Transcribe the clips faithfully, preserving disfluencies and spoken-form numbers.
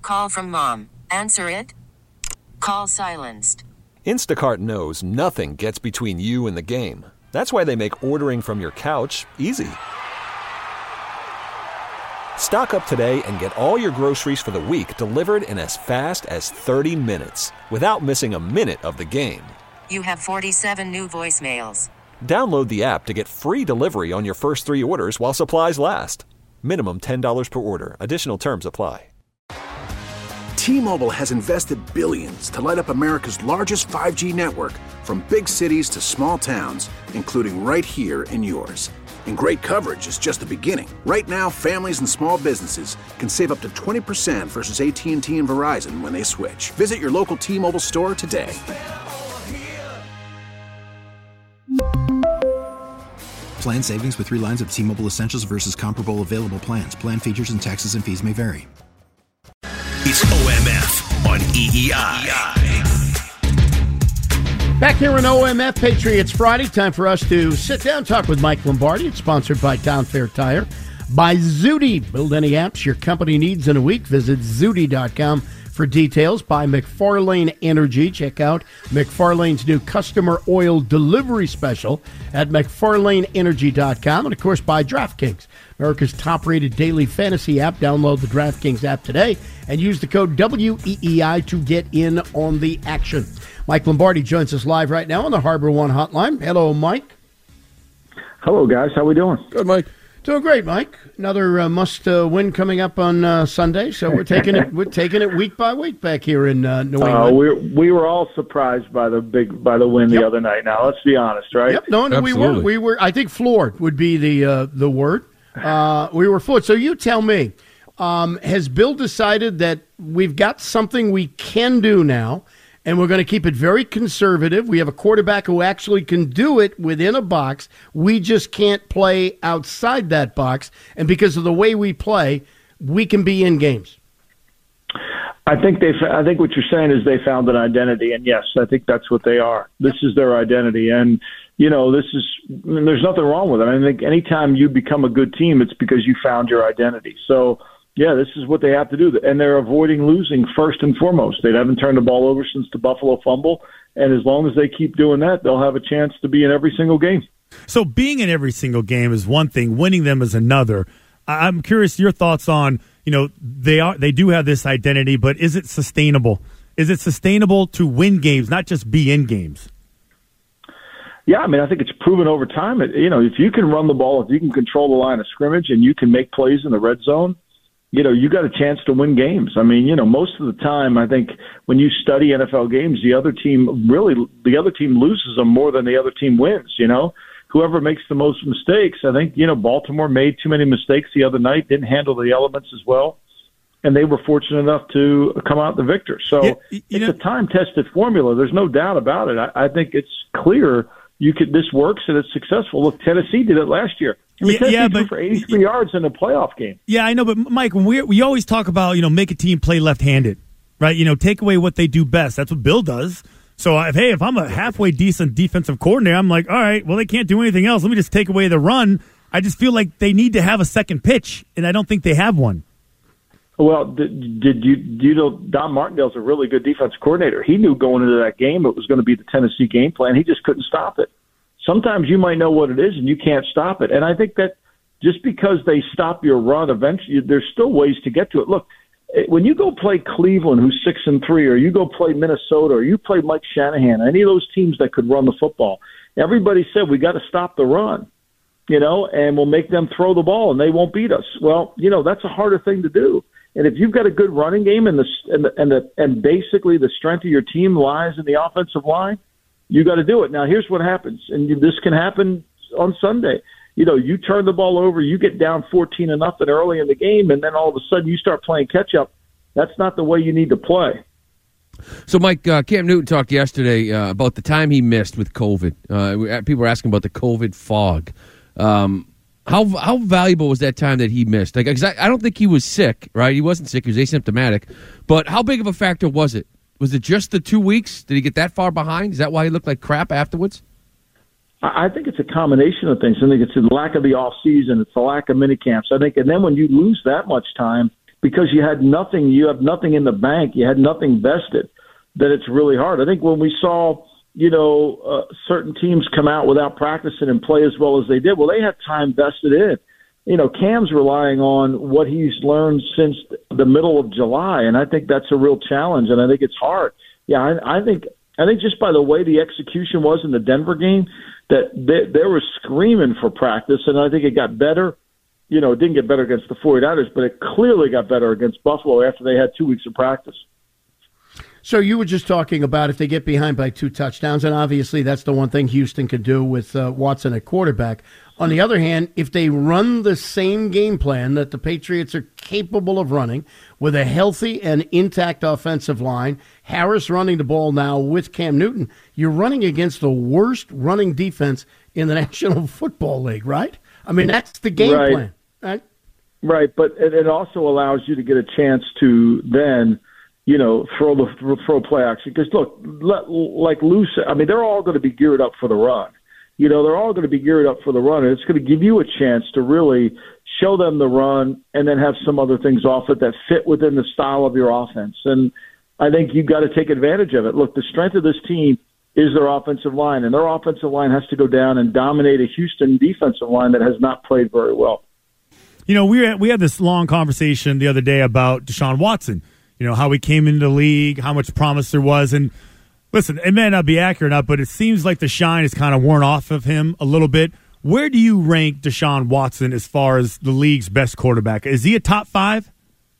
Call from mom. Answer it. Call silenced. Instacart knows nothing gets between you and the game. That's why they make ordering from your couch easy. Stock up today and get all your groceries for the week delivered in as fast as thirty minutes without missing a minute of the game. You have forty-seven new voicemails. Download the app to get free delivery on your first three orders while supplies last. Minimum ten dollars per order. Additional terms apply. T-Mobile has invested billions to light up America's largest five G network, from big cities to small towns, including right here in yours. And great coverage is just the beginning. Right now, families and small businesses can save up to twenty percent versus A T and T and Verizon when they switch. Visit your local T-Mobile store today. Plan savings with three lines of T-Mobile Essentials versus comparable available plans. Plan features and taxes and fees may vary. It's O M F on E E I. Back here in O M F Patriots Friday, time for us to sit down, talk with Mike Lombardi. It's sponsored by Town Fair Tire, by Zudy. Build any apps your company needs in a week. Visit Zudy dot com for details. By McFarlane Energy. Check out McFarlane's new customer oil delivery special at McFarlane Energy dot com. And, of course, by DraftKings, America's top-rated daily fantasy app. Download the DraftKings app today and use the code W E E I to get in on the action. Mike Lombardi joins us live right now on the Harbor One hotline. Hello, Mike. Hello, guys. How we doing? Good, Mike. Doing great, Mike. Another uh, must-win uh, coming up on uh, Sunday, so we're taking it. We're taking it week by week back here in uh, New England. Uh, we we were all surprised by the big by the win yep. the other night. Now let's be honest, right? Yep. No, no, we were. We were. I think floored would be the uh, the word. Uh, we were floored. So you tell me, um, has Bill decided that we've got something we can do now? And we're going to keep it very conservative. We have a quarterback who actually can do it within a box. We just can't play outside that box. And because of the way we play, we can be in games. I think they. I think what you're saying is they found an identity, and yes, I think that's what they are. This is their identity, and you know, this is. I mean, there's nothing wrong with it. I think anytime you become a good team, it's because you found your identity. So. Yeah, this is what they have to do, and they're avoiding losing first and foremost. They haven't turned the ball over since the Buffalo fumble, and as long as they keep doing that, they'll have a chance to be in every single game. So being in every single game is one thing, winning them is another. I'm curious your thoughts on, you know, they are they do have this identity, but is it sustainable? Is it sustainable to win games, not just be in games? Yeah, I mean, I think it's proven over time. You know, if you can run the ball, if you can control the line of scrimmage, and you can make plays in the red zone, you know, you got a chance to win games. I mean, you know, most of the time, I think when you study N F L games, the other team really, the other team loses them more than the other team wins, you know. Whoever makes the most mistakes, I think, you know, Baltimore made too many mistakes the other night, didn't handle the elements as well, and they were fortunate enough to come out the victor. So yeah, it's know, a time-tested formula. There's no doubt about it. I, I think it's clear you could. This works and it's successful. Look, Tennessee did it last year. I mean, yeah, yeah, but for eighty-three yards in a playoff game. Yeah, I know, but Mike, when we we always talk about, you know, make a team play left-handed, right? You know, take away what they do best. That's what Bill does. So if hey, if I'm a halfway decent defensive coordinator, I'm like, all right, well, they can't do anything else. Let me just take away the run. I just feel like they need to have a second pitch, and I don't think they have one. Well, did, did you do you know Don Martindale's a really good defensive coordinator? He knew going into that game it was going to be the Tennessee game plan. He just couldn't stop it. Sometimes you might know what it is and you can't stop it. And I think that just because they stop your run, eventually there's still ways to get to it. Look, when you go play Cleveland, who's six and three, or you go play Minnesota, or you play Mike Shanahan, any of those teams that could run the football, everybody said we got to stop the run, you know, and we'll make them throw the ball and they won't beat us. Well, you know, that's a harder thing to do. And if you've got a good running game and the and the, and, the, and basically the strength of your team lies in the offensive line, you got to do it. Now, here's what happens, and this can happen on Sunday. You know, you turn the ball over, you get down fourteen to nothing early in the game, and then all of a sudden you start playing catch-up. That's not the way you need to play. So, Mike, uh, Cam Newton talked yesterday uh, about the time he missed with COVID. Uh, people were asking about the COVID fog. Um, how how valuable was that time that he missed? Like, 'cause I, I don't think he was sick, right? He wasn't sick. He was asymptomatic. But how big of a factor was it? Was it just the two weeks? Did he get that far behind? Is that why he looked like crap afterwards? I think it's a combination of things. I think it's the lack of the off season. It's the lack of mini camps. I think, and then when you lose that much time, because you had nothing, you have nothing in the bank, you had nothing vested, that it's really hard. I think when we saw, you know, uh, certain teams come out without practicing and play as well as they did, well, they had time vested in. You know, Cam's relying on what he's learned since the middle of July, and I think that's a real challenge, and I think it's hard. Yeah, I, I think I think just by the way the execution was in the Denver game, that they, they were screaming for practice, and I think it got better. You know, it didn't get better against the 49ers, but it clearly got better against Buffalo after they had two weeks of practice. So you were just talking about if they get behind by two touchdowns, and obviously that's the one thing Houston can do with uh, Watson at quarterback. On the other hand, if they run the same game plan that the Patriots are capable of running with a healthy and intact offensive line, Harris running the ball now with Cam Newton, you're running against the worst running defense in the National Football League, right? I mean, that's the game right. plan, right? Right, but it, it also allows you to get a chance to then, you know, throw the throw play action. Because, look, let, like Lou said, I mean, they're all going to be geared up for the run. You know, they're all going to be geared up for the run, and it's going to give you a chance to really show them the run and then have some other things off it that fit within the style of your offense. And I think you've got to take advantage of it. Look, the strength of this team is their offensive line, and their offensive line has to go down and dominate a Houston defensive line that has not played very well. You know, we had, we had this long conversation the other day about Deshaun Watson, you know, how he came into the league, how much promise there was, and listen, it may not be accurate enough, but it seems like the shine is kind of worn off of him a little bit. Where do you rank Deshaun Watson as far as the league's best quarterback? Is he a top five?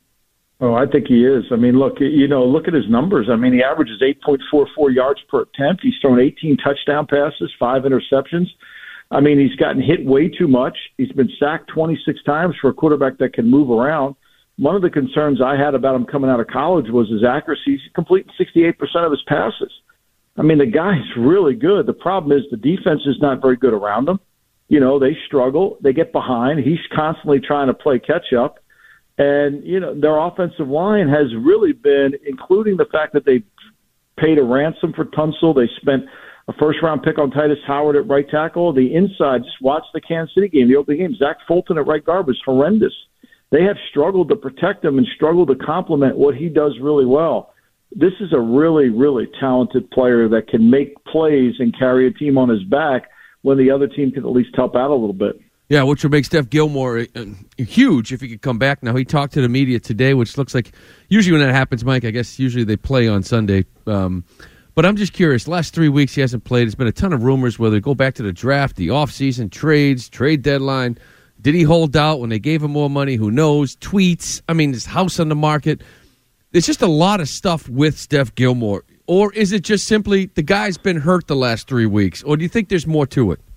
Oh, I think he is. I mean, look, you know, look at his numbers. I mean, he averages eight point four four yards per attempt. He's thrown eighteen touchdown passes, five interceptions. I mean, he's gotten hit way too much. He's been sacked twenty-six times for a quarterback that can move around. One of the concerns I had about him coming out of college was his accuracy. He's completing sixty-eight percent of his passes. I mean, the guy's really good. The problem is the defense is not very good around him. You know, they struggle. They get behind. He's constantly trying to play catch up. And, you know, their offensive line has really been, including the fact that they paid a ransom for Tunsil. They spent a first-round pick on Titus Howard at right tackle. The inside, just watch the Kansas City game, the opening game. Zach Fulton at right guard was horrendous. They have struggled to protect him and struggled to complement what he does really well. This is a really, really talented player that can make plays and carry a team on his back when the other team can at least help out a little bit. Yeah, which would make Steph Gilmore uh, huge if he could come back now. He talked to the media today, which looks like usually when that happens, Mike, I guess usually they play on Sunday. Um, but I'm just curious. Last three weeks he hasn't played. There's been a ton of rumors whether they go back to the draft, the offseason, trades, trade deadline. Did he hold out when they gave him more money? Who knows? Tweets. I mean, his house on the market. There's just a lot of stuff with Steph Gilmore. Or is it just simply the guy's been hurt the last three weeks? Or do you think there's more to it?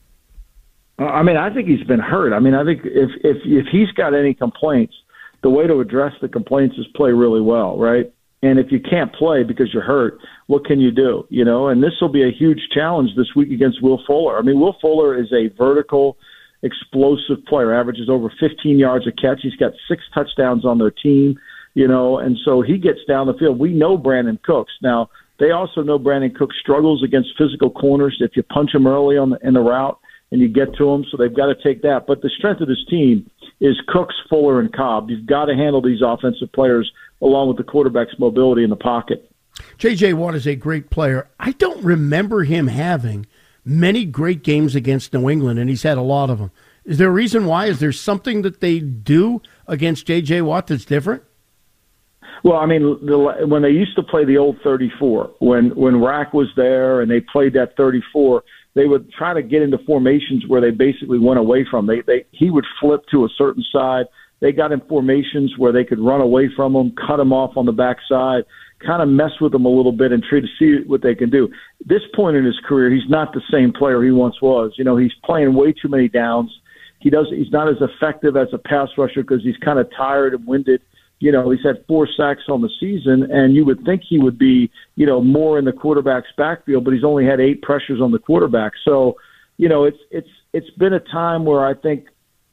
I mean, I think he's been hurt. I mean, I think if if if he's got any complaints, the way to address the complaints is play really well, right? And if you can't play because you're hurt, what can you do? You know, and this will be a huge challenge this week against Will Fuller. I mean, Will Fuller is a vertical, explosive player, averages over fifteen yards a catch. He's got six touchdowns on their team, you know, and so he gets down the field. We know Brandon Cooks. Now, they also know Brandon Cooks struggles against physical corners if you punch him early on the, in the route and you get to him, so they've got to take that. But the strength of this team is Cooks, Fuller, and Cobb. You've got to handle these offensive players along with the quarterback's mobility in the pocket. J J. Watt is a great player. I don't remember him having many great games against New England, and he's had a lot of them. Is there a reason why? Is there something that they do against J J. Watt that's different? Well, I mean, the, when they used to play the old thirty-four, when when Rack was there and they played that thirty-four, they would try to get into formations where they basically went away from. They, they he would flip to a certain side. They got in formations where they could run away from him, cut him off on the backside, kind of mess with him a little bit and try to see what they can do. This point in his career, he's not the same player he once was. You know, he's playing way too many downs. He does. He's not as effective as a pass rusher because he's kind of tired and winded. You know, he's had four sacks on the season, and you would think he would be, you know, more in the quarterback's backfield, but he's only had eight pressures on the quarterback. So, you know, it's it's it's been a time where I think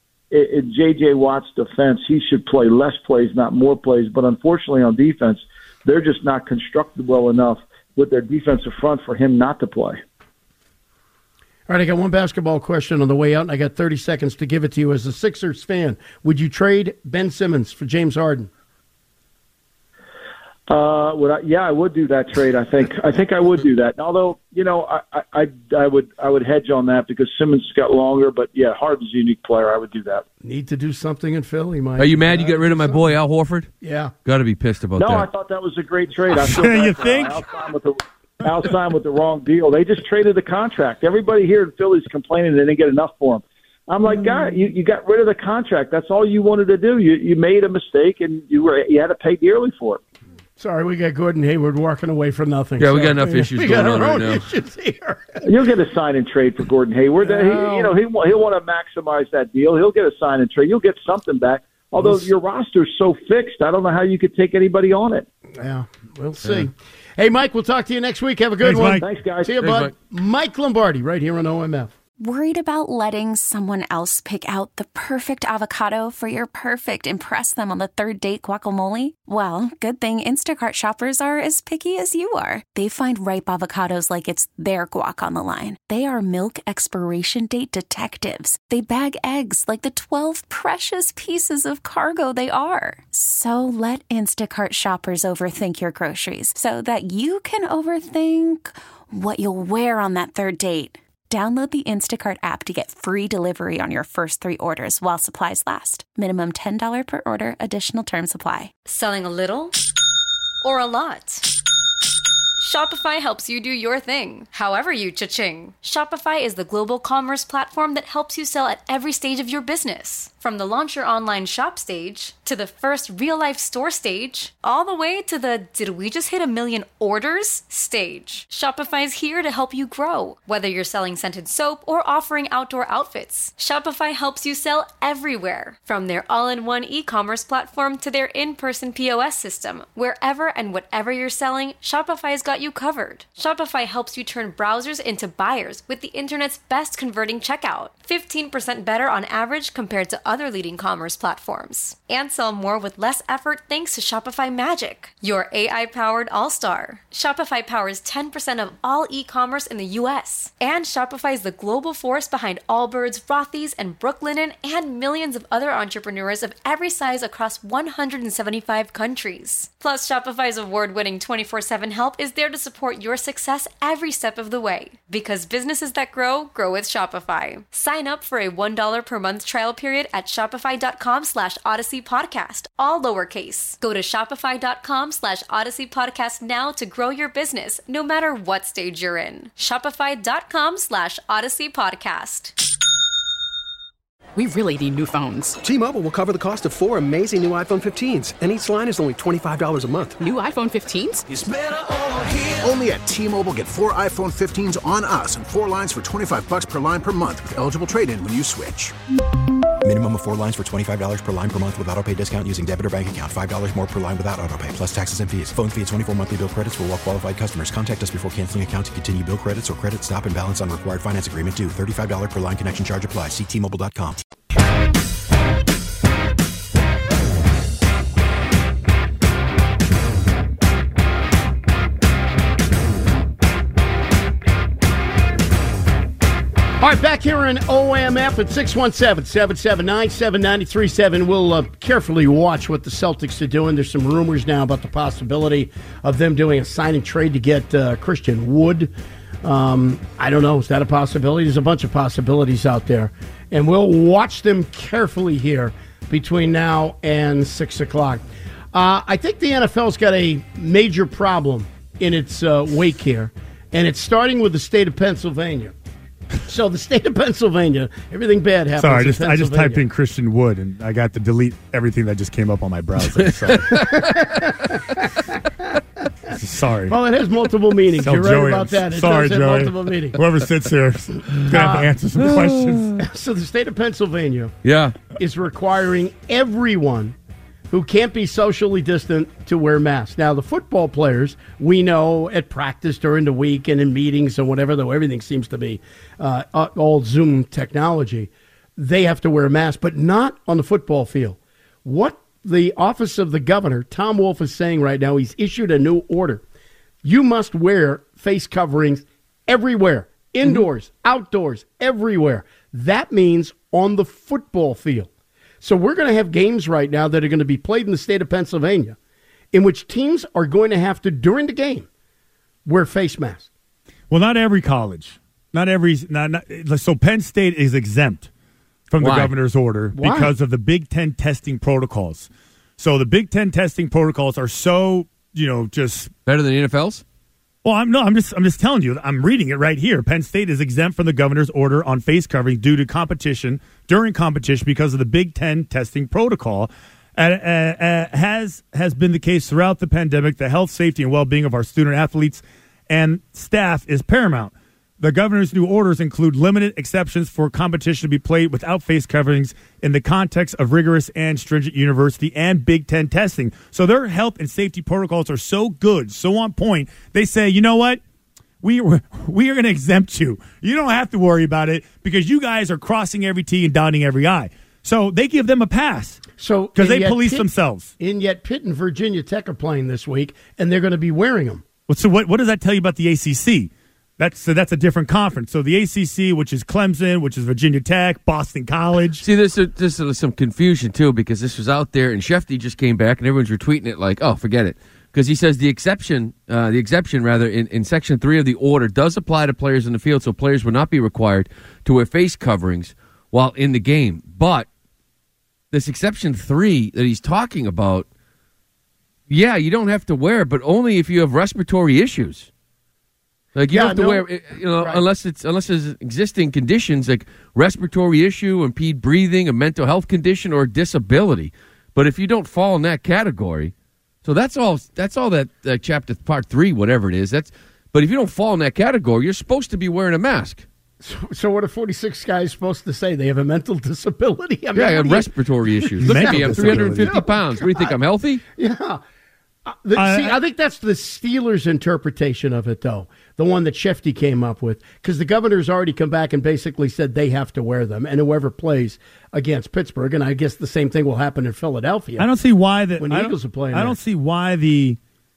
in J J. Watt's defense, he should play less plays, not more plays. But unfortunately on defense, they're just not constructed well enough with their defensive front for him not to play. All right, I got one basketball question on the way out, and I got thirty seconds to give it to you. As a Sixers fan, would you trade Ben Simmons for James Harden? Uh, would I, yeah, I would do that trade. I think. I think I would do that. Although, you know, I, I, I would, I would hedge on that because Simmons got longer. But yeah, Harden's a unique player. I would do that. Need to do something in Philly, Mike. Are you mad you got rid of my boy Al Horford? Yeah, got to be pissed about no, that. No, I thought that was a great trade. I feel you bad. think? Al signed with the Al signed with the wrong deal. They just traded the contract. Everybody here in Philly's complaining they didn't get enough for him. I'm like, God, you, you got rid of the contract. That's all you wanted to do. You you made a mistake and you were you had to pay dearly for it. Sorry, we got Gordon Hayward walking away for nothing. Yeah, so we got enough issues we going got on our right own now. Issues here. You'll get a sign and trade for Gordon Hayward. No. He, you know, he he'll want to maximize that deal. He'll get a sign and trade. You'll get something back. Although We'll your roster's so fixed, I don't know how you could take anybody on it. Yeah, we'll see. Yeah. Hey, Mike, we'll talk to you next week. Have a good Thanks, one. Mike. Thanks, guys. See you, Thanks, bud. Mike. Mike Lombardi, right here on O M F. Worried about letting someone else pick out the perfect avocado for your perfect impress them on the third date guacamole? Well, good thing Instacart shoppers are as picky as you are. They find ripe avocados like it's their guac on the line. They are milk expiration date detectives. They bag eggs like the twelve precious pieces of cargo they are. So let Instacart shoppers overthink your groceries so that you can overthink what you'll wear on that third date. Download the Instacart app to get free delivery on your first three orders while supplies last. Minimum ten dollars per order. Additional terms apply. Selling a little or a lot? Shopify helps you do your thing, however you cha-ching. Shopify is the global commerce platform that helps you sell at every stage of your business. From the launch your online shop stage, to the first real-life store stage, all the way to the did we just hit a million orders stage. Shopify's here to help you grow. Whether you're selling scented soap or offering outdoor outfits, Shopify helps you sell everywhere. From their all-in-one e-commerce platform to their in-person P O S system, wherever and whatever you're selling, Shopify's got you covered. Shopify helps you turn browsers into buyers with the internet's best converting checkout. fifteen percent better on average compared to other leading commerce platforms. And sell more with less effort thanks to Shopify Magic, your A I-powered all-star. Shopify powers ten percent of all e-commerce in the U S. And Shopify is the global force behind Allbirds, Rothy's, and Brooklinen, and millions of other entrepreneurs of every size across one hundred seventy-five countries. Plus, Shopify's award-winning twenty-four seven help is there to support your success every step of the way. Because businesses that grow, grow with Shopify. Sign up for a one dollar per month trial period at shopify.com slash Odyssey Podcast, all lowercase. Go to shopify.com slash Odyssey Podcast now to grow your business, no matter what stage you're in. Shopify.com slash Odyssey Podcast. We really need new phones. T-Mobile will cover the cost of four amazing new iPhone fifteens, and each line is only twenty-five dollars a month. New iPhone fifteens? It's better over here. Only at T-Mobile, get four iPhone fifteens on us and four lines for twenty-five bucks per line per month with eligible trade-in when you switch. Minimum of four lines for twenty-five dollars per line per month with autopay discount using debit or bank account. five dollars more per line without autopay, plus taxes and fees. Phone fee at twenty-four monthly bill credits for well-qualified customers. Contact us before canceling account to continue bill credits or credit stop and balance on required finance agreement due. thirty-five dollars per line connection charge applies. See T Mobile dot com. All right, back here in O M F at six one seven, seven seven nine, seven nine three seven. We'll uh, carefully watch what the Celtics are doing. There's some rumors now about the possibility of them doing a sign and trade to get uh, Christian Wood. Um, I don't know. Is that a possibility? There's a bunch of possibilities out there. And we'll watch them carefully here between now and six o'clock. Uh, I think the N F L's got a major problem in its uh, wake here, and it's starting with the state of Pennsylvania. So the state of Pennsylvania, everything bad happens. Sorry, I in just I just typed in Christian Wood, and I got to delete everything that just came up on my browser. Sorry. Sorry. Well, it has multiple meanings. Tell You're right Joey, about that. It sorry, does have Joey. multiple meanings. Whoever sits here is going to have to answer some questions. So the state of Pennsylvania yeah. is requiring everyone who can't be socially distant to wear masks. Now, the football players, we know at practice during the week and in meetings and whatever, though everything seems to be uh, all Zoom technology, they have to wear a mask, but not on the football field. What the office of the governor, Tom Wolf, is saying right now, he's issued a new order. You must wear face coverings everywhere, indoors, mm-hmm. outdoors, everywhere. That means on the football field. So we're going to have games right now that are going to be played in the state of Pennsylvania. in which teams are going to have to, during the game, wear face masks. Well, not every college. Not every. Not, not, so Penn State is exempt from the Why? governor's order Why? because of the Big Ten testing protocols. So the Big Ten testing protocols are so, you know, just better than the N F L's. Well, I'm no, I'm just, I'm just telling you. I'm reading it right here. Penn State is exempt from the governor's order on face covering due to competition during competition because of the Big Ten testing protocol. Uh, uh, uh, has has been the case throughout the pandemic. The health, safety, and well-being of our student athletes and staff is paramount. The governor's new orders include limited exceptions for competition to be played without face coverings in the context of rigorous and stringent university and Big Ten testing. So their health and safety protocols are so good, so on point. They say, you know what? We, we are going to exempt you. You don't have to worry about it because you guys are crossing every T and dotting every I. So they give them a pass. So because they yet police Pitt, themselves. And yet Pitt and Virginia Tech are playing this week, and they're going to be wearing them. Well, so what, what does that tell you about the A C C? That's so that's a different conference. So the A C C, which is Clemson, which is Virginia Tech, Boston College. See, there's, a, there's some confusion, too, because this was out there, and Shefty just came back, and everyone's retweeting it like, oh, forget it. Because he says the exception, uh, the exception rather, in, in Section three of the order does apply to players in the field, so players will not be required to wear face coverings while in the game. But this Exception three that he's talking about, yeah, you don't have to wear it, but only if you have respiratory issues. Like you Yeah, don't have to no, wear, you know, right. unless it's unless there's existing conditions like respiratory issue, impede breathing, a mental health condition, or disability. But if you don't fall in that category, so that's all. That's all that uh, chapter part three, whatever it is. That's. But if you don't fall in that category, you're supposed to be wearing a mask. So, so what are forty-six guys supposed to say? They have a mental disability? I mean, Yeah, I what have do you- respiratory issues. Look at me, I'm three hundred fifty pounds. What do you think? I'm healthy? Yeah. Uh, the, I- see, I think that's the Steelers' interpretation of it, though, the one that Shefty came up with, because the governor's already come back and basically said they have to wear them, and whoever plays against Pittsburgh, and I guess the same thing will happen in Philadelphia. I don't see why the when the I Eagles are don't, playing I there. don't see why the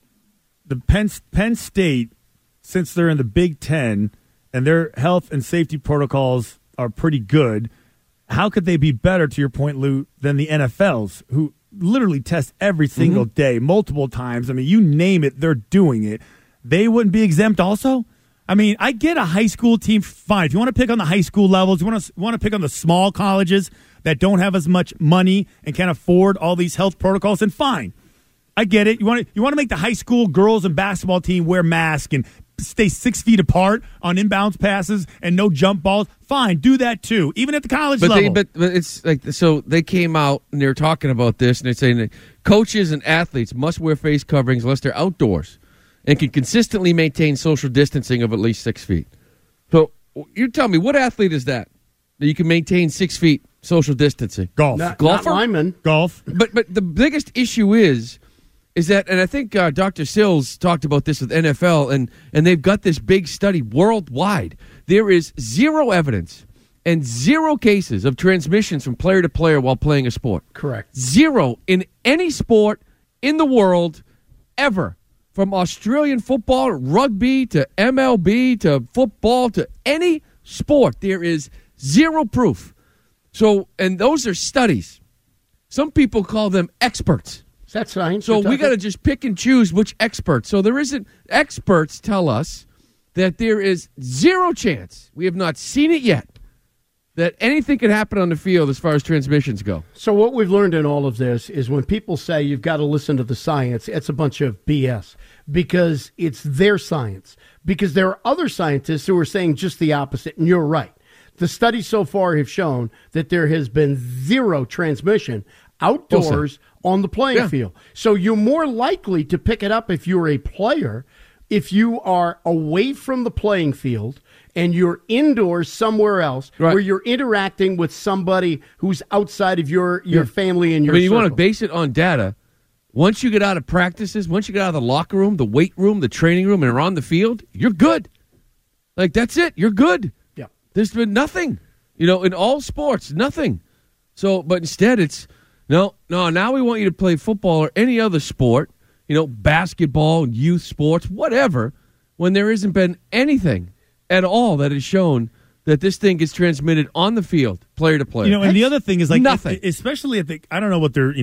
the Penn Penn State, since they're in the Big Ten and their health and safety protocols are pretty good, how could they be better, to your point, Lou, than the N F L's, who literally test every single Mm-hmm. day, multiple times? I mean, you name it, they're doing it. They wouldn't be exempt also? I mean, I get a high school team, fine. If you want to pick on the high school levels, you want to want to pick on the small colleges that don't have as much money and can't afford all these health protocols, then fine. I get it. You want to you want to make the high school girls and basketball team wear masks and stay six feet apart on inbounds passes and no jump balls. Fine, do that too, even at the college But level. they, but, but it's like so they came out and they're talking about this and they're saying that coaches and athletes must wear face coverings unless they're outdoors and can consistently maintain social distancing of at least six feet. So you tell me, what athlete is that that you can maintain six feet social distancing? Golf, Not, golfer, not linemen. golf. But but the biggest issue is is that, and I think uh, Doctor Sills talked about this with N F L, and and they've got this big study worldwide. There is zero evidence and zero cases of transmissions from player to player while playing a sport. Correct. Zero in any sport in the world ever. From Australian football, rugby, to M L B, to football, to any sport, there is zero proof. So, and those are studies. Some people call them experts. Is that science? So you're we talking? got to just pick and choose which experts. So there isn't, experts tell us that there is zero chance, we have not seen it yet, that anything could happen on the field as far as transmissions go. So what we've learned in all of this is when people say you've got to listen to the science, it's a bunch of B S because it's their science. Because there are other scientists who are saying just the opposite, and you're right. The studies so far have shown that there has been zero transmission outdoors on the playing Yeah. field. So you're more likely to pick it up if you're a player, if you are away from the playing field and you're indoors somewhere else Right. where you're interacting with somebody who's outside of your, your Yeah. family and I your mean, you want to circle. base it on data. Once you get out of practices, once you get out of the locker room, the weight room, the training room, and are on the field, you're good. Like, that's it. You're good. Yeah. There's been nothing, you know, in all sports, nothing. So, but instead it's, no, no, now we want you to play football or any other sport, you know, basketball, youth sports, whatever, when there hasn't been anything at all that has shown that this thing gets transmitted on the field, player to player. You know, and the other thing is like, Nothing. it- especially at the, I don't know what they're, you know,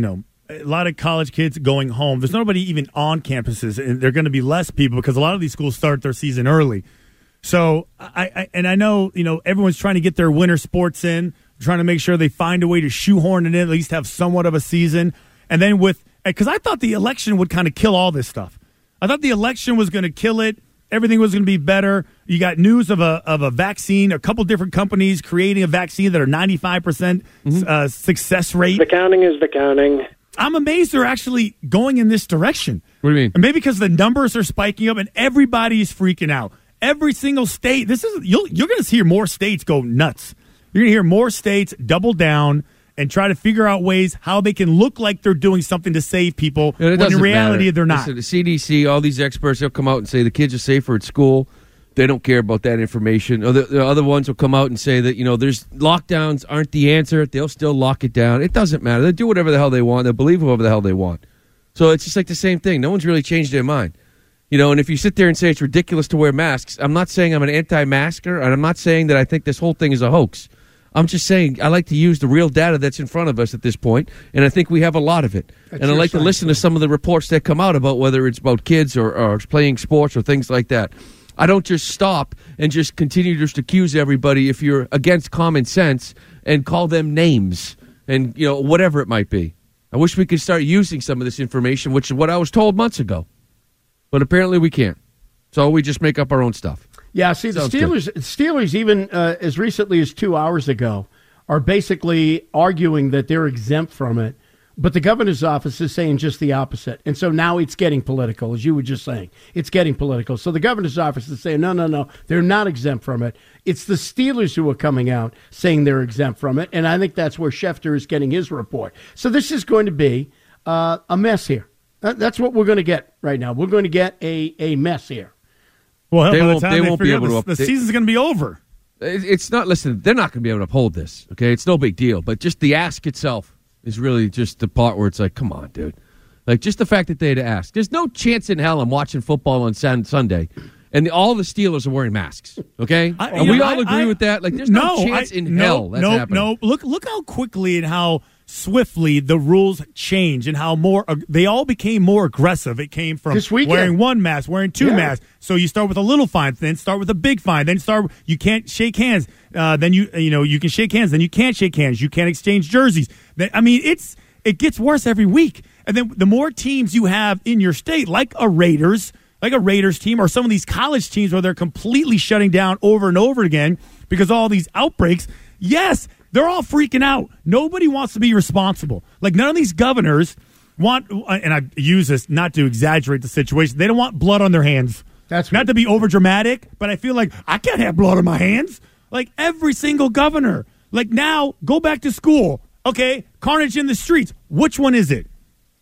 a lot of college kids going home. There's nobody even on campuses, and there are going to be less people because a lot of these schools start their season early. So, I, I and I know, you know, everyone's trying to get their winter sports in, trying to make sure they find a way to shoehorn it in, at least have somewhat of a season. And then with, because I thought the election would kind of kill all this stuff. I thought the election was going to kill it. Everything was going to be better. You got news of a of a vaccine, a couple different companies creating a vaccine that are ninety-five percent mm-hmm. uh, success rate. The counting is the counting. I'm amazed they're actually going in this direction. What do you mean? And maybe because the numbers are spiking up and everybody's freaking out. Every single state, this is you'll, you're going to hear more states go nuts. You're going to hear more states double down and try to figure out ways how they can look like they're doing something to save people, yeah, when in reality matter. they're not. Listen, the C D C, all these experts, they'll come out and say the kids are safer at school. They don't care about that information. Or the, the other ones will come out and say that, you know, there's lockdowns aren't the answer. They'll still lock it down. It doesn't matter. They'll do whatever the hell they want. They'll believe whatever the hell they want. So it's just like the same thing. No one's really changed their mind. You know, and if you sit there and say it's ridiculous to wear masks, I'm not saying I'm an anti-masker, and I'm not saying that I think this whole thing is a hoax. I'm just saying I like to use the real data that's in front of us at this point, and I think we have a lot of it. That's and I like to listen to some of the reports that come out about whether it's about kids or, or playing sports or things like that. I don't just stop and just continue to just accuse everybody if you're against common sense and call them names and, you know, whatever it might be. I wish we could start using some of this information, which is what I was told months ago. But apparently we can't. So we just make up our own stuff. Yeah, see, the Sounds Steelers, good. Steelers even uh, as recently as two hours ago, are basically arguing that they're exempt from it. But the governor's office is saying just the opposite. And so now it's getting political, as you were just saying. It's getting political. So the governor's office is saying, no, no, no, they're not exempt from it. It's the Steelers who are coming out saying they're exempt from it. And I think that's where Schefter is getting his report. So this is going to be uh, a mess here. That's what we're going to get right now. We're going to get a, a mess here. Well, they by won't, the time they they won't be able the, to. The season's going to be over. It's not. Listen, they're not going to be able to uphold this. Okay, it's no big deal. But just the ask itself is really just the part where it's like, come on, dude. Like just the fact that they had to ask. There's no chance in hell I'm watching football on Sunday, and the, all the Steelers are wearing masks. Okay, I, and we know, all I, agree I, with that. Like there's no, no chance I, in no, hell that's no, happening. No, look, look how quickly and how swiftly the rules change and how more they all became more aggressive. It came from wearing one mask, wearing two yeah. masks. So you start with a little fine, then start with a big fine, then start. You can't shake hands. Uh, then you you know you can shake hands. Then you can't shake hands. You can't exchange jerseys. Then, I mean, it's it gets worse every week. And then the more teams you have in your state, like a Raiders, like a Raiders team, or some of these college teams where they're completely shutting down over and over again because of all these outbreaks. Yes. They're all freaking out. Nobody wants to be responsible. Like, none of these governors want, and I use this not to exaggerate the situation, they don't want blood on their hands. That's not to be overdramatic, but I feel like I can't have blood on my hands. Like, every single governor. Like, now, go back to school. Okay, carnage in the streets. Which one is it?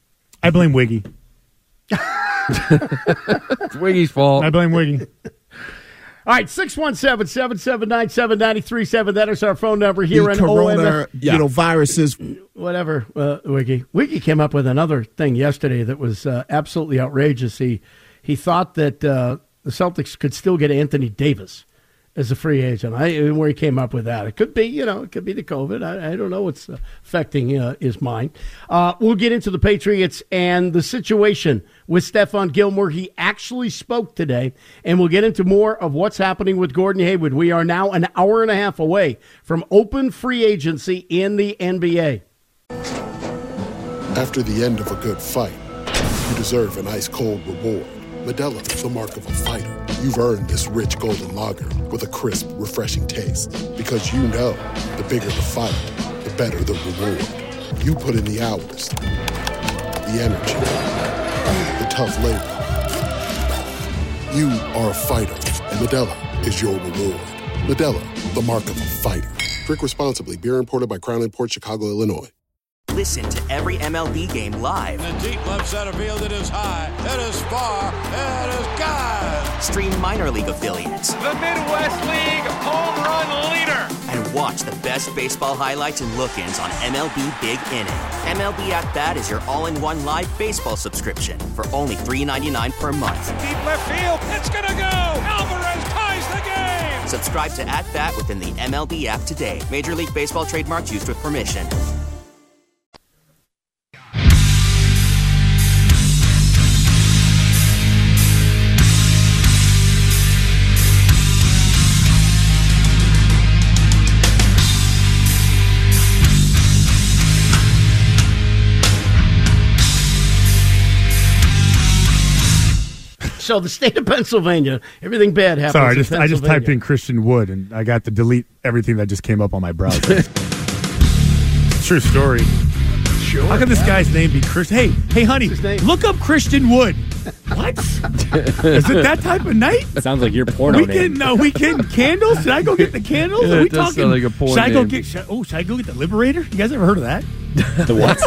I blame Wiggy. It's Wiggy's fault. I blame Wiggy. All right, six one seven, seven seven nine, seven nine three seven. That is our phone number here the in corona, O M F. you know, viruses. Whatever, uh, Wiggy. Wiggy came up with another thing yesterday that was uh, absolutely outrageous. He he thought that uh, the Celtics could still get Anthony Davis as a free agent. I where he came up with that. It could be, you know, it could be the COVID. I, I don't know what's affecting uh, his mind. Uh, we'll get into the Patriots and the situation with Stephon Gilmore. He actually spoke today, and we'll get into more of what's happening with Gordon Hayward. We are now an hour and a half away from open free agency in the N B A. After the end of a good fight, you deserve an ice-cold reward. Modelo, the mark of a fighter. You've earned this rich golden lager with a crisp, refreshing taste. Because you know, the bigger the fight, the better the reward. You put in the hours, the energy, the tough labor. You are a fighter, and Modelo is your reward. Modelo, the mark of a fighter. Drink responsibly. Beer imported by Crown Imports, Chicago, Illinois. Listen to every M L B game live. In the deep left center field, it is high, it is far, it is gone. Stream minor league affiliates. The Midwest League home run leader. And watch the best baseball highlights and look-ins on M L B Big Inning. M L B At Bat is your all-in-one live baseball subscription for only three dollars and ninety-nine cents per month. Deep left field, it's gonna go. Alvarez ties the game. Subscribe to At Bat within the M L B app today. Major League Baseball trademarks used with permission. So the state of Pennsylvania, everything bad happens. Sorry, I in just I just Pennsylvania. typed in Christian Wood and I got to delete everything that just came up on my browser. True story. Sure. How can this guy's name be Christian? Hey, hey, honey, look up Christian Wood. What? Is it that type of night? That sounds like your porno name. Weekend, uh, weekend candles? Should I go get the candles? Yeah, Are we it does talking? sound like a porn should I go name. get? Should, oh, should I go get the Liberator? You guys ever heard of that? The what?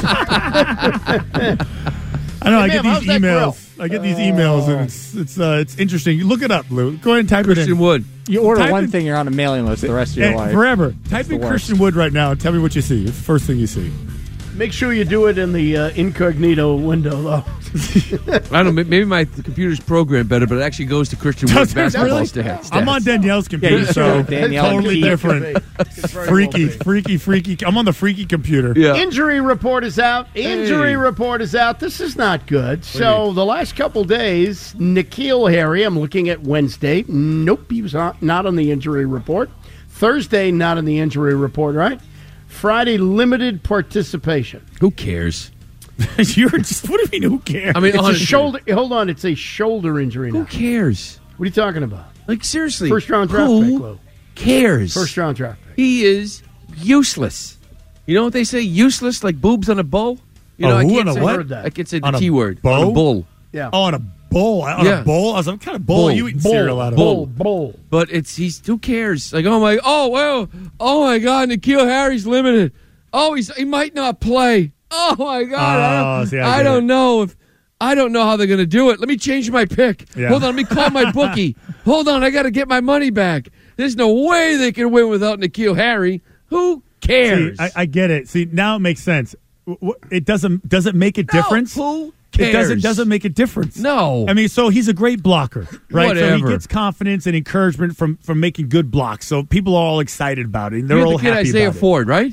I don't know. I Hey, get ma'am, these how's that emails. I get these emails, and it's it's uh, it's interesting. You look it up, Lou. Go ahead and type Christian it in. Wood. You order Type one in- thing, you're on a mailing list the rest of your Hey, life. forever. Type the in worst. Christian Wood right now and tell me what you see. It's the first thing you see. Make sure you do it in the uh, incognito window, though. I don't know. Maybe my computer's programmed better, but it actually goes to Christian Does Wood's it basketball really? stats. I'm on Danielle's computer, you should so go Danielle totally Keith. different. Freaky, freaky, freaky. I'm on the freaky computer. Yeah. Injury report is out. Injury Hey. report is out. This is not good. So the last couple days, N'Keal Harry, I'm looking at Wednesday. Nope, he was not not on the injury report. Thursday, not on the injury report, right? Friday, limited participation. Who cares? You're just, what do you mean, who cares? I mean, It's a honestly, shoulder. Hold on, it's a shoulder injury now. who cares? What are you talking about? Like, seriously. First round draft who pick, Lou. cares? First round draft pick. He is useless. You know what they say? Useless, like boobs on a bow? You know, Oh, I who can't on a say, what? Heard that. I can't say the On a T word. bow? On a bull. Yeah. Oh, on a bowl. On Yeah. a bowl? I was like, what kind of bowl Bowl. are you eating Bowl, cereal out of? bowl, bowl. But it's he's who cares? Like, oh my oh well, oh my god, N'Keal Harry's limited. Oh, he's he might not play. Oh my god, I Oh, don't, see, I I get don't it. know if I don't know how they're gonna do it. Let me change my pick. Yeah. Hold on, let me call my bookie. Hold on, I gotta get my money back. There's no way they can win without N'Keal Harry. Who See, cares? I, I get it. See, now it makes sense. W- w- It doesn't does it make a difference? Who It cares? doesn't doesn't make a difference. No. I mean, so he's a great blocker, right? So Whatever. he gets confidence and encouragement from from making good blocks. So people are all excited about it. And they're You're all the kid happy Isaiah about it. Ford, right?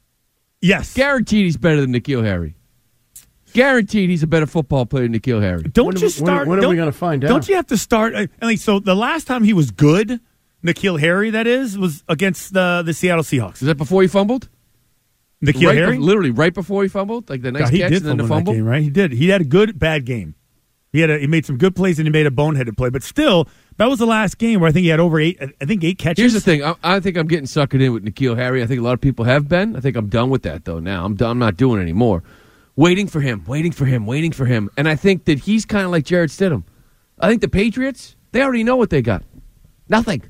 Yes. Guaranteed he's better than N'Keal Harry. Guaranteed he's a better football player than N'Keal Harry. Don't When are you we- start? when are we don't- gonna find out? Don't you have to start? I mean, so the last time he was good, N'Keal Harry, that is, was against the the Seattle Seahawks. Is that before he fumbled? N'Keal right Harry, be- literally right before he fumbled, like the nice God, he catch did and then the fumble in that fumble. game, right? He did. He had a good, bad game. He had a, he made some good plays and he made a boneheaded play, but still, that was the last game where I think he had over eight. I think eight catches. Here's the thing: I, I think I'm getting suckered in with N'Keal Harry. I think a lot of people have been. I think I'm done with that though. Now I'm done. I'm not doing it anymore. Waiting for him, waiting for him, waiting for him, and I think that he's kind of like Jared Stidham. I think the Patriots, they already know what they got. Nothing.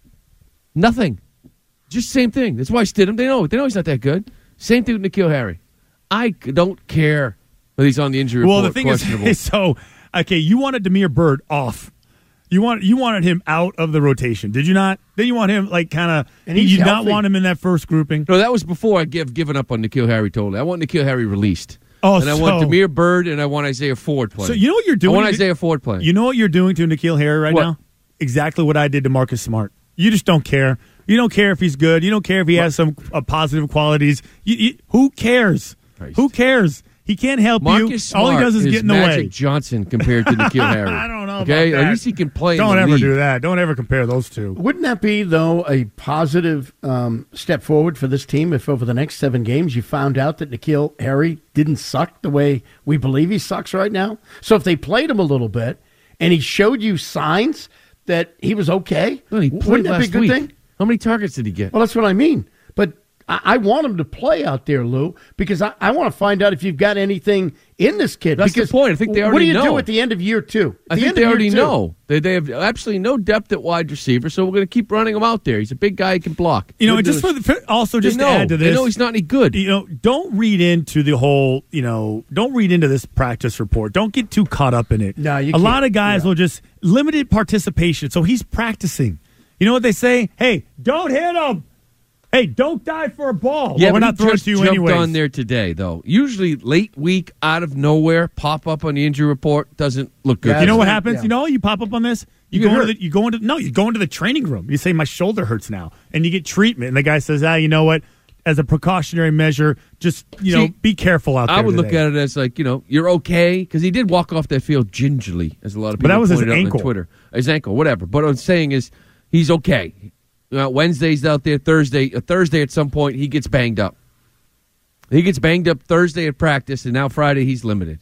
Nothing. Just same thing. That's why Stidham, they know. They know he's not that good. Same thing with N'Keal Harry. I don't care whether he's on the injury well, report. the thing is, questionable. so okay, you wanted Demir Bird off. You want you wanted him out of the rotation, did you not? Then you want him like kind of. And You he's did not healthy. want him in that first grouping. No, that was before I give given up on N'Keal Harry totally. I want N'Keal Harry released. Oh, and I want so- Demir Bird and I want Isaiah Ford playing. So you know what you're doing? I want Isaiah Ford playing. You know what you're doing to N'Keal Harry right What? now? Exactly what I did to Marcus Smart. You just don't care. You don't care if he's good. You don't care if he has some uh, positive qualities. You, you, who cares? Christ. Who cares? He can't help Marcus you. Smart All he does is, get in the Magic way. Johnson compared to N'Keal Harry. I don't know. Okay, about at that. least he can play. Don't in the ever league. do that. Don't ever compare those two. Wouldn't that be, though, a positive um, step forward for this team if over the next seven games you found out that N'Keal Harry didn't suck the way we believe he sucks right now? So if they played him a little bit and he showed you signs that he was okay, Well, he played wouldn't that be a last good week. thing? How many targets did he get? Well, that's what I mean. But I, I want him to play out there, Lou, because I, I want to find out if you've got anything in this kid. That's the because point. I think they What do already you do know. at the end of year two? I The think end they of year already two. know. They, they have absolutely no depth at wide receiver, so we're going to keep running him out there. He's a big guy, he can block. You know, Good just for, news. the, for also They just to know. add to this, They know he's not any good. You know, don't read into the whole. You know, don't read into this practice report. Don't get too caught up in it. No, you A can't. lot of guys Yeah. will just limited participation. So he's practicing. You know what they say? Hey, don't hit him. Hey, don't dive for a ball. Yeah, well, we're but not he throwing just to you jumped anyways. on there today, though. Usually late week, out of nowhere, pop up on the injury report doesn't look good. Yeah, You know what Yeah. happens? You know, you pop up on this. You, You go get into hurt. the, you go into no, you go into the training room. You say my shoulder hurts now, and you get treatment. And the guy says, ah, you know what? As a precautionary measure, just you know, See, be careful out there. I would look today. at it as like, you know, you're okay, because he did walk off that field gingerly, as a lot of But people that was his pointed out ankle. on Twitter. His ankle, whatever. But what I'm saying is he's okay. Uh, Wednesday's out there, Thursday, uh, Thursday at some point, he gets banged up. He gets banged up Thursday at practice, and now Friday he's limited.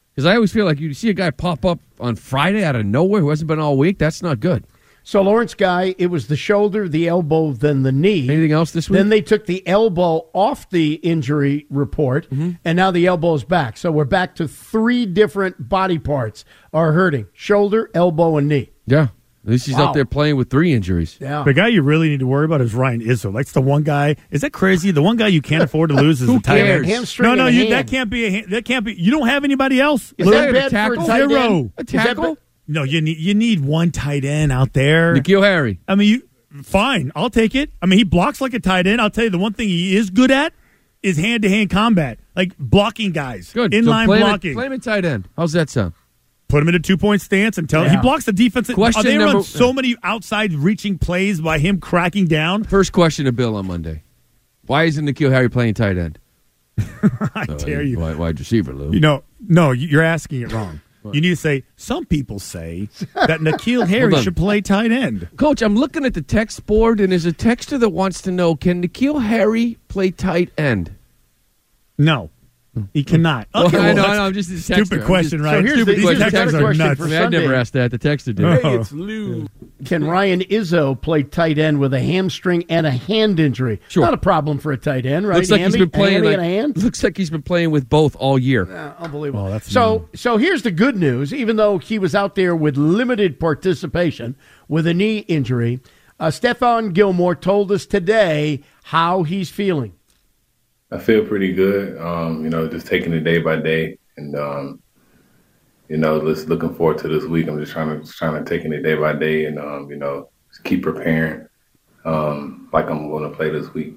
Because I always feel like you see a guy pop up on Friday out of nowhere who hasn't been all week. That's not good. So Lawrence Guy, it was the shoulder, the elbow, then the knee. Anything else this week? Then they took the elbow off the injury report, Mm-hmm. and now the elbow's back. So we're back to three different body parts are hurting: shoulder, elbow, and knee. Yeah. At least he's Wow. out there playing with three injuries. Yeah. The guy you really need to worry about is Ryan Izzo. That's the one guy. Is that crazy? The one guy you can't afford to lose is Who the tight cares? end. Hamstring No, no, and a you, hand. that can't be a hand- that can't be. You don't have anybody else. Is Lou? that bad for a tackle? tight end? Zero. A Is that tackle? ba- No, you need you need one tight end out there. N'Keal Harry. I mean, you fine. I'll take it. I mean, he blocks like a tight end. I'll tell you the one thing he is good at is hand to hand combat, like blocking guys, Good. inline so play blocking. Him, play him at tight end. How's that sound? Put him in a two point stance and tell Yeah. he blocks the defense. Question they number- run so many outside reaching plays by him cracking down. First question to Bill on Monday. Why isn't N'Keal Harry playing tight end? I Uh, dare you. Wide, wide receiver, Lou. You know, no, you're asking it wrong. You need to say, some people say that N'Keal Harry on. should play tight end. Coach, I'm looking at the text board, and there's a texter that wants to know, can N'Keal Harry play tight end? No, he cannot. Well, Okay, I well, know, that's I know. I'm just a stupid texter. I'm question, just- right? So here's Stupid the- These here's the texters better are question nuts. for I, mean, I never Sunday. asked that. The texter did. Oh. It's Lou. Can Ryan Izzo play tight end with a hamstring and a hand injury? Sure. Not a problem for a tight end, right? Looks like Hammy- he's been playing. a hammy Like, and a hand? looks like he's been playing with both all year. Yeah, unbelievable. Oh, that's so, so here's the good news. Even though he was out there with limited participation with a knee injury, uh, Stephon Gilmore told us today how he's feeling. I feel pretty good. Um, you know, just taking it day by day, and um, you know, just looking forward to this week. I'm just trying to just trying to taking it day by day, and um, you know, just keep preparing um, like I'm going to play this week.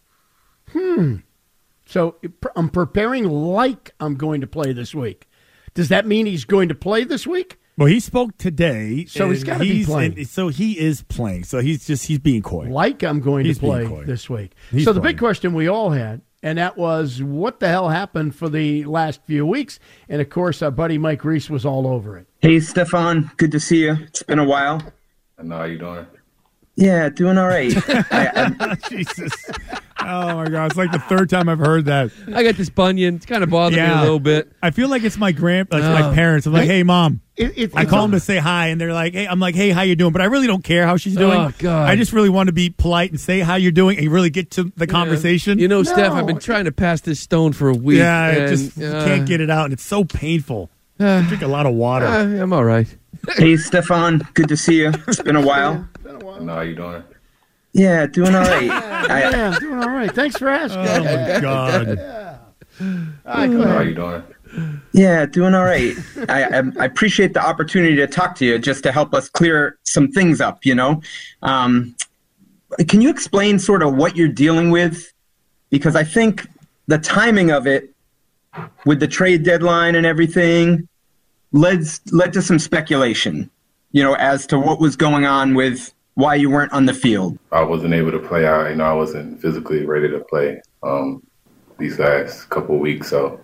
Hmm. So I'm preparing like I'm going to play this week. Does that mean he's going to play this week? Well, he spoke today, So he's and gotta be playing. and so he is playing. So he's just he's being coy. Like I'm going He's to being play coy. this week. He's so the playing. big question we all had, and that was, what the hell happened for the last few weeks? And, of course, our buddy Mike Reese was all over it. Hey, Stefan. Good to see you. It's been a while. I know how you doing. Yeah, doing all right. I, I, Jesus. Oh, my God. It's like the third time I've heard that. I got this bunion. It's kind of bothering me a little bit. I feel like it's my grand, like Oh. my parents. I'm like, hey, Mom. It, it, I call them to say hi, and they're like, hey, I'm like, hey, how you doing? But I really don't care how she's doing. Oh, God. I just really want to be polite and say how you're doing and really get to the conversation. You know, Steph, I've been trying to pass this stone for a week. Yeah, I and, just uh, can't get it out, and it's so painful. I drink a lot of water. uh, I'm all right. hey, Stefan. Good to see you. It's been a while. I know how you doing. Yeah, doing all right. I, yeah, I'm doing all right. Thanks for asking. Oh, my God. All right, go I know how ahead. you doing. yeah, doing all right. I, I, I appreciate the opportunity to talk to you just to help us clear some things up, you know. Um, can you explain sort of what you're dealing with? Because I think the timing of it with the trade deadline and everything led, led to some speculation, you know, as to what was going on with why you weren't on the field. I wasn't able to play. I, you know, I wasn't physically ready to play um, these last couple of weeks. So,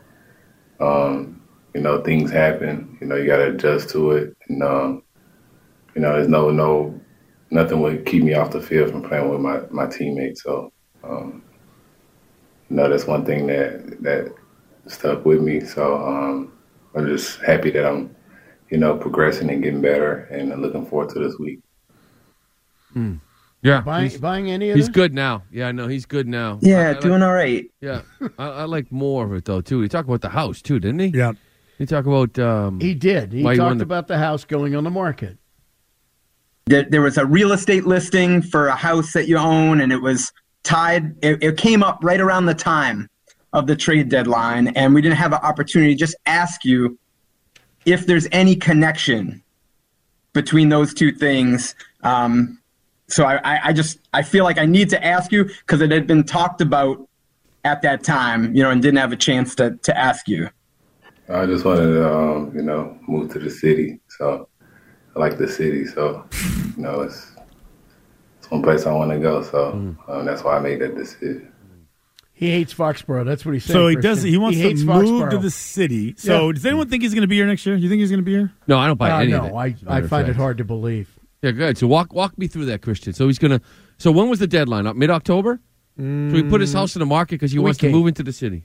um, you know, things happen. You know, you got to adjust to it. And, um, you know, there's no, no, nothing would keep me off the field from playing with my, my teammates. So, um, you know, that's one thing that, that stuck with me. So um, I'm just happy that I'm, you know, progressing and getting better, and I'm looking forward to this week. Mm. Yeah, Buying, he's, buying any of he's this? good now. Yeah, no, he's good now. Yeah, I- I doing like, all right. Yeah, I, I like more of it though too. He talked about the house too, didn't he? Yeah, he talked about. Um, He did. He why you talked wanted- about the house going on the market. There, there was a real estate listing for a house that you own, and it was tied. It, it came up right around the time of the trade deadline, and we didn't have an opportunity to just ask you if there's any connection between those two things. Um, so I, I, I just I feel like I need to ask you because it had been talked about at that time, you know, and didn't have a chance to to ask you. I just wanted to, um, you know, move to the city. So I like the city. So, you know, it's, it's one place I want to go. So um, that's why I made that decision. He hates Foxborough. That's what he said. So he does. He wants hates to move Foxborough. to the city. So Yeah. does anyone think he's going to be here next year? You think he's going to be here? No, I don't buy Uh, any no, of it. I, as a I matter of find it fact. hard to believe. Yeah, good. So walk walk me through that, Christian. So he's gonna. So when was the deadline? Mid October. So he put his house in the market because he wants to Weekend. move into the city.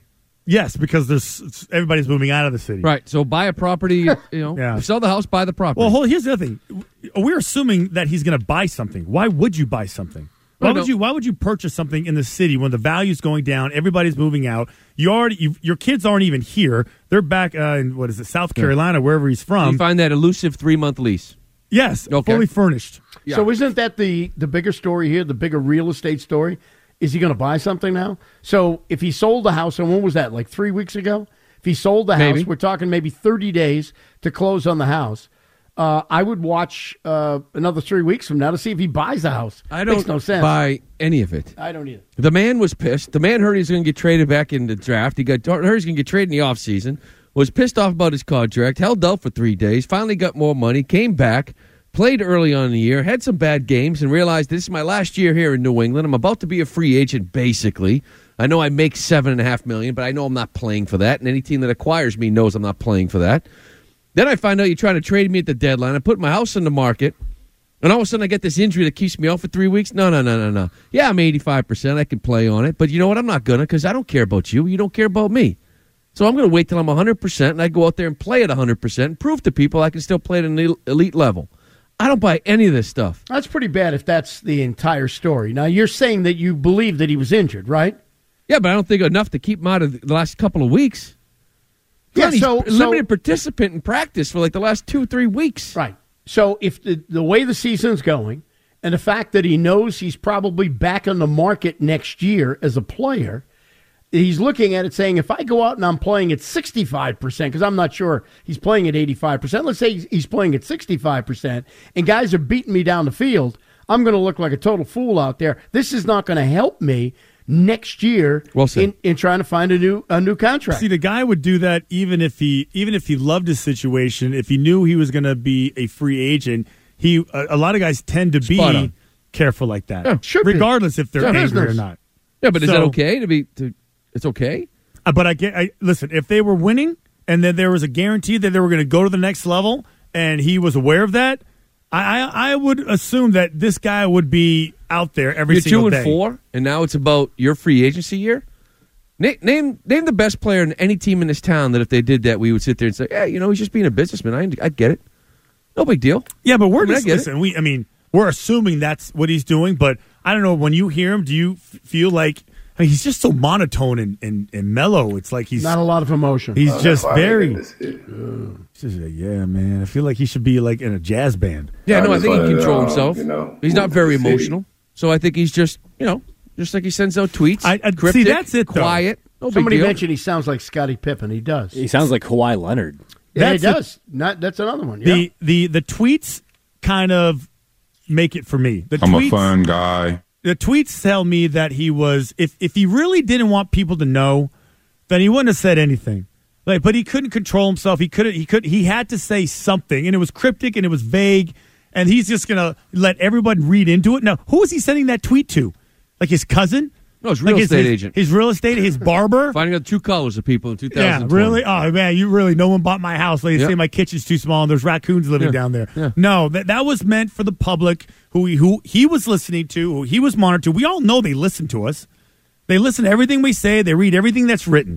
Yes, because there's everybody's moving out of the city. Right. So buy a property, you know, Yeah. sell the house, buy the property. Well, hold, here's the other thing. We're assuming that he's going to buy something. Why would you buy something? Why Well, would no. you? Why would you purchase something in the city when the value's going down? Everybody's moving out. You already, you, your kids aren't even here. They're back uh, in what is it, South Carolina, wherever he's from. You find that elusive three month lease. Yes, Okay. fully furnished. Yeah. So isn't that the, the bigger story here, the bigger real estate story? Is he going to buy something now? So if he sold the house, and when was that, like three weeks ago? If he sold the Maybe. house, we're talking maybe thirty days to close on the house. Uh, I would watch uh, another three weeks from now to see if he buys the house. I don't Makes no sense. buy any of it. I don't either. The man was pissed. The man heard he was going to get traded back in the draft. He got heard he was going to get traded in the offseason, was pissed off about his contract, held out for three days, finally got more money, came back, played early on in the year, had some bad games, and realized this is my last year here in New England. I'm about to be a free agent, basically. I know I make seven and a half million, but I know I'm not playing for that, and any team that acquires me knows I'm not playing for that. Then I find out you're trying to trade me at the deadline. I put my house on the market, and all of a sudden I get this injury that keeps me out for three weeks. No, no, no, no, no. Yeah, I'm eighty-five percent. I can play on it, but you know what? I'm not going to because I don't care about you. You don't care about me. So I'm going to wait till I'm one hundred percent, and I go out there and play at one hundred percent and prove to people I can still play at an elite level. I don't buy any of this stuff. That's pretty bad if that's the entire story. Now, you're saying that you believe that he was injured, right? Yeah, but I don't think enough to keep him out of the last couple of weeks. Yeah, He's so- a limited participant in practice for like the last two, three weeks. Right. So if the, the way the season's going and the fact that he knows he's probably back on the market next year as a player, he's looking at it saying, if I go out and I'm playing at sixty-five percent, because I'm not sure he's playing at eighty-five percent, let's say he's playing at sixty-five percent, and guys are beating me down the field, I'm going to look like a total fool out there. This is not going to help me next year Well said. in, in trying to find a new a new contract. See, the guy would do that even if he even if he loved his situation. If he knew he was going to be a free agent, he a, a lot of guys tend to Spot be on. careful like that, Yeah, should be. regardless if they're Yeah, angry business. or not. Yeah, but is that So- okay to be? To, it's okay. Uh, But I get. I listen. If they were winning, and then there was a guarantee that they were going to go to the next level, and he was aware of that, I I, I would assume that this guy would be out there every You're single two and day. four, and now it's about your free agency year. Name, name name the best player in any team in this town that if they did that, we would sit there and say, yeah, you know, he's just being a businessman. I I get it. No big deal. Yeah, but we're I mean, I just get it. listen. We, I mean, we're assuming that's what he's doing. But I don't know. When you hear him, do you f- feel like I mean, he's just so monotone and, and, and mellow? It's like he's Not a lot of emotion. He's Oh, just that's why I very. made this hit. He's just like, yeah, man. I feel like he should be like in a jazz band. Yeah, I no, I just think he wanted can to, control um, himself. you know, he's not move very to the city. emotional, so I think he's just, you know, just like he sends out tweets. I- I- see, cryptic, that's it, though. Quiet. No big Somebody deal. mentioned he sounds like Scottie Pippen. He does. He sounds like Kawhi Leonard. Yeah, he That's the- does. Not that's another one. Yeah. The the the tweets kind of make it for me. The I'm tweets, a fun guy. The tweets tell me that he was if if he really didn't want people to know, then he wouldn't have said anything. Like, but he couldn't control himself. He couldn't. He could. He had to say something, and it was cryptic and it was vague, and he's just gonna let everyone read into it. Now, who is he sending that tweet to? Like his cousin? No, his real Like his, estate his- agent. His real estate, his barber. Finding out the true colors of people in two Yeah, thousand twenty. really? Oh, man, you really, no one bought my house. They Yep. say my kitchen's too small and there's raccoons living Yeah. down there. Yeah. No, that, that was meant for the public who he, who he was listening to, who he was monitoring. We all know they listen to us. They listen to everything we say. They read everything that's written.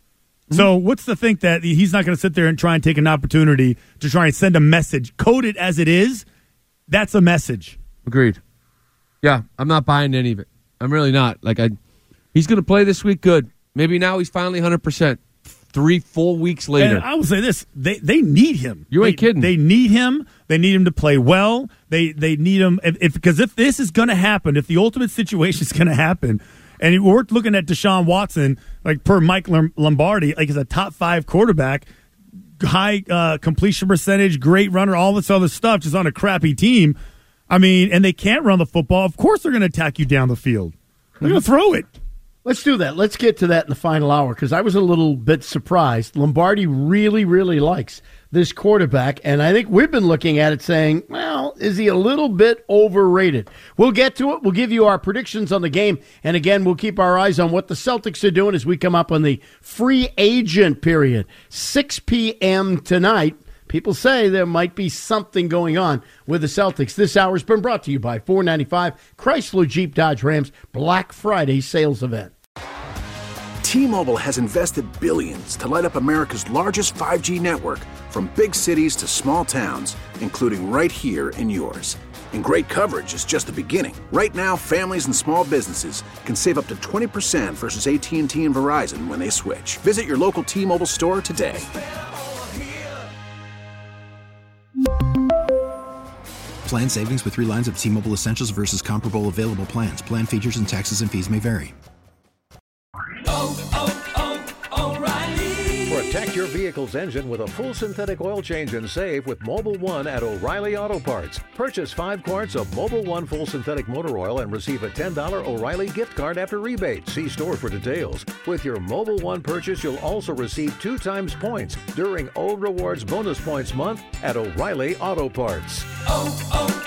So what's to think that he's not going to sit there and try and take an opportunity to try and send a message, coded as it is? That's a message. Agreed. Yeah, I'm not buying any of it. I'm really not. Like I, he's going to play this week. Good. Maybe now he's finally one hundred percent. Three, four weeks later. And I will say this: they they need him. You ain't they, kidding. They need him. They need him to play well. They they need him if, if because if this is going to happen, if the ultimate situation is going to happen, and we're looking at Deshaun Watson, like per Mike Lombardi, like as a top five quarterback, high uh, completion percentage, great runner, all this other stuff, just on a crappy team. I mean, and they can't run the football. Of course, they're going to attack you down the field. They're going to throw it. Let's do that. Let's get to that in the final hour because I was a little bit surprised. Lombardi really, really likes this quarterback, and I think we've been looking at it saying, well, is he a little bit overrated? We'll get to it. We'll give you our predictions on the game, and again, we'll keep our eyes on what the Celtics are doing as we come up on the free agent period. six p.m. tonight. People say there might be something going on with the Celtics. This hour has been brought to you by four ninety-five Chrysler Jeep Dodge Rams Black Friday sales event. T-Mobile has invested billions to light up America's largest five G network, from big cities to small towns, including right here in yours. And great coverage is just the beginning. Right now, families and small businesses can save up to twenty percent versus A T and T and Verizon when they switch. Visit your local T-Mobile store today. Plan savings with three lines of T-Mobile Essentials versus comparable available plans. Plan features and taxes and fees may vary. Protect your vehicle's engine with a full synthetic oil change and save with Mobil one at O'Reilly Auto Parts. Purchase five quarts of Mobil one full synthetic motor oil and receive a ten dollars O'Reilly gift card after rebate. See store for details. With your Mobil one purchase, you'll also receive two times points during O Rewards Bonus Points Month at O'Reilly Auto Parts. Oh, oh.